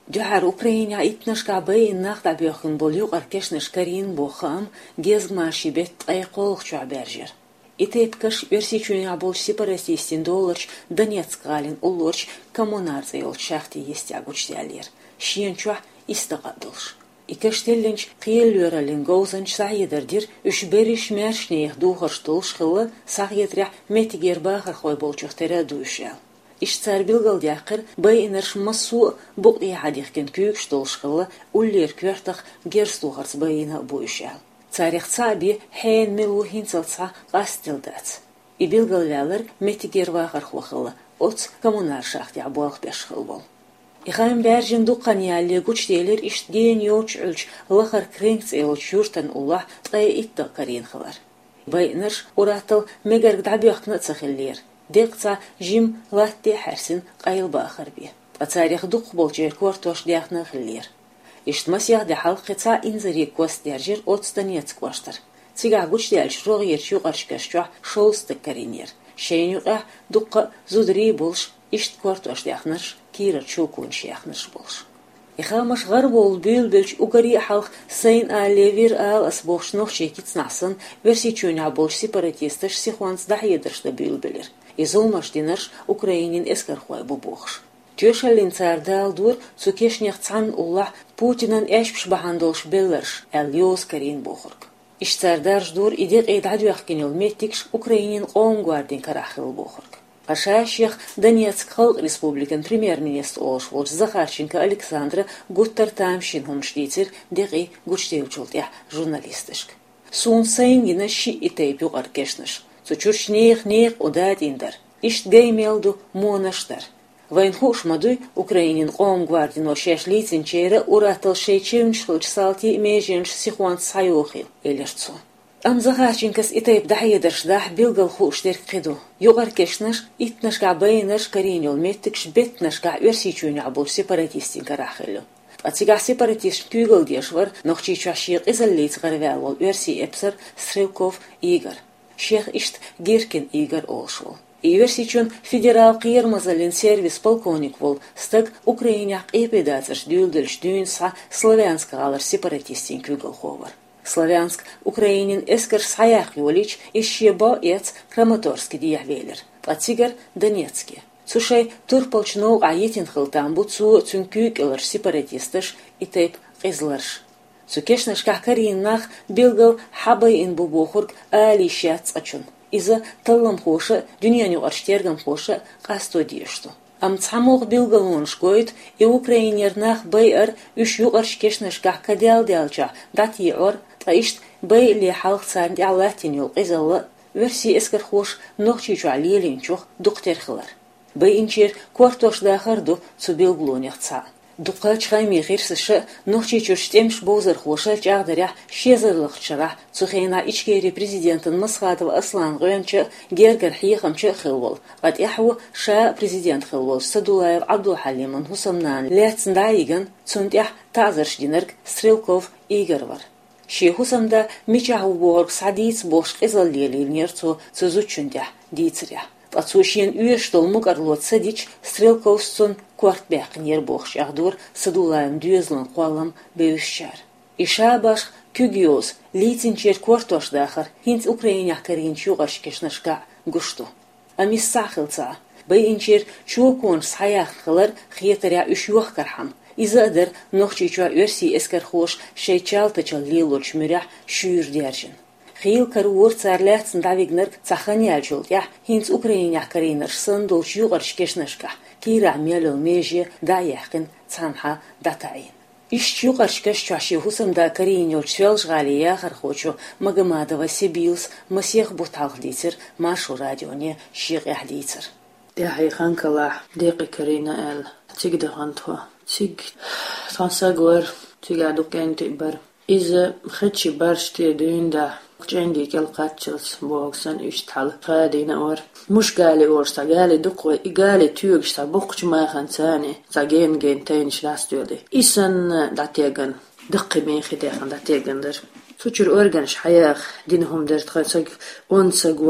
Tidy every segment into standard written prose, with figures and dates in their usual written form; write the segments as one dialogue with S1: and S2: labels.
S1: Дюхар Украина итнашка бейн нахта бьёхын болюк аркешнеш карин бохам гезгмаши бет айқолх чуабержер. Итепкаш версичуня бол сепаратистин долларч Донецкалин улорч коммунарцейл шахти естягучтялер. Шиенчуа истагадылш. Икаштелленч қиеллералин гоузанч саедердир үшбериш мершнех духарштулш хылы сагетря метигербахар хой болчухтера дуйшал. Ишцар билгалдяқыр бейнерш массу буқи хадихкен күйкштулшқылы уллер квертах герстухарц бейна буйшал. Царих цаби хейн милу хинцалца гастилдац. И билгаллялар метигервахар хвахылы оц коммунар шахти абуах бешхыл бол. Ихайм бәржін дуқаниялли гучтейлер иштген йоч үлч лахар кренкц элч юртан уллах тая итта каринхылар. Бейнерш уратыл мегарг дабьяхтна цахиллер. Декца жим латте харсин қайылбахар би. Ацарих дуқ болчер квартош дяхна хиллер. Иштмасях де халқица инзари костержер от Донецк ваштар. Цига гучтелч рогер юғаршкашчуа шолсты каринер. Шейнюға дуққа зудри болш ишт квартош дяхнаш кира чукун шяхнаш болш. Ихамаш гарбол бюлбелч угари халх сейн алевир ал асбошнох чекицнасын версичуня болш сепаратисташ сихуанц дахедершта бюлбелер. Изолмаш динаш Украинин эскархуай бубохш. Тюшалин цардал дур цукешнях цан уллах Путинан эшпш бахандолш беллерш эльёс карин бохорг. Иш цардарш дур идег эйдадюахкинил меттикш Украинин онгуардин карахил бохорг. Ашаших Донецк халк республикан премьер-министр Олшволч Захарченко Александра Гуттартамшин хумштицер деги гучтеучултя журналистышк. Сун сайнгина ши итейп югаркешныш. Цучуршнех удат индер. Ишт геймелду монаштар. Вайнхуш мадуй Украинин онгуардин ошешлицин чейре уратыл шейчевншлыч салти меженш сихуан сайохил элерцу. Ам Захарченкас итейп дахедерш дах билгал хуштер киду. Югаркешныш итнашка бейнаш каринил меттикш бетнашка версичуня бол сепаратистин карахилю. Ацига сепаратист кюгл дешвар нохчичашиq изаллиц гарвялол верси эпсер Стрелков Игорь. Шех ишт Гиркин Игорь Олшвол. И версичун федерал қиермазалин сервис полковник вол стак Украиняк эпидацаш дюлдельш дюнса славянскалар сепаратистин кюгл ховар. Славянск Украинин эскер саях юлич ищеба эц Краматорский диявелер. Пацигар Донецкий. Цушай турполчнов аетин хылтамбу цункюк элар сепаратисташ и тейп қизларш. Цукешнаш кахкариннах билгал хабай ин бубохург алишяц ачун. Иза таллам хоша, дюняню арштергам хоша қасто диешту. Амцамух билгалунш гойт и украинернах байар үш юғаршкешнаш кахкадял дялча дати ор таишт бай ли халх цан дялатин юл изалла верси эскер хош нохчичу алиелинчух дуқтерхылар. Бай инчер квартош дахарду цу билглунях Дукач хайми хирсышы нохчичу штемш бозар хоша чағдаря шезарлық чара цухейна ичкери президентын Масхатов Аслан Гönчы гергер хиехамчы хылвол. Гад яху ша президент хылвол Садулаев Абдулхалимын хусамнан лецндайган цунтях тазаршдинерг Стрелков Игорь var. Ши хусамда мичаху борг садиц бош изаллелинерцу цузучундя дицря. Пацушин уештол мугарлот садич Стрелков сон квартбяқнер бохшахдур Садулаем дюзлан қуалам бевшар. Ишабаш кюгиоз лицинчер квартош дахар хинц Украинях каринч юғашкешнашка гушту. Амис сахылца бейинчер чуокон саяхқылар хиетаря үш юақ кархам. Изадыр нохчичуа верси эскер хош шейчалтачал лилоч мюрях шүйір держин. Хил каруор царлятсын давигнер цаханял жолтя хинц Украинях каринарсын долч юғаршкешнашка. Кира мелел меже да яхкин цанха датаин. Иш юғаршкаш чаши хусамда кариньол чвелж галия хархочу Магомадова Сибилс масех буталхдицер машу радионе шиғяхдицер.
S2: Дяхай ханкалах деқи карина эл циг дахантва циг фансагвар цигадукен тибар из хачи баршти дюнда عندي كل قاتشلس بوكسن إشتحل قادين أور مش قالي أورسا قالي دقوة قالي تيوغشتا بوقش ما خانساني ساقين جين تينش لاستيودي إسان داتيغن دقي مين خديخن داتيغن در سوچر أورغنش حياخ دينهم در تخيصق أنساقور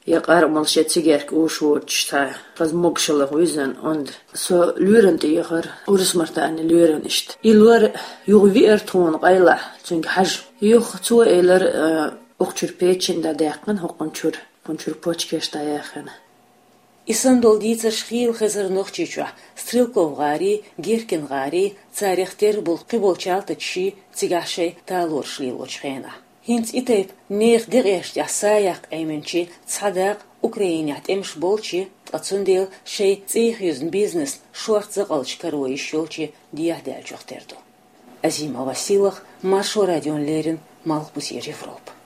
S2: يقار مالشة تيجرك وشوتش تا فاز مقشلة ويزن und so lüren die ihrer Ursmartan lüren ist ilwer yuvi erton qayla çünkü haj yuh tu eler okçur peçin da daqan hoqonçur pochkesta yaxana
S1: Исан долдица шхил хезер нохчичва, стрелков гари, гиркин гари, царихтер был қиболчалта чи, цигашей талор шлилочхена. Хинц итеп нех дереш ясаяк эйменчи, цадак Украинят эмш болчи, ацундел шей цихюзн бизнес, шуарцакалч каруи щелчи, диахдяльчохтерду. Азима Василах, Маршо Радион Лерин, Малхбусир Европа.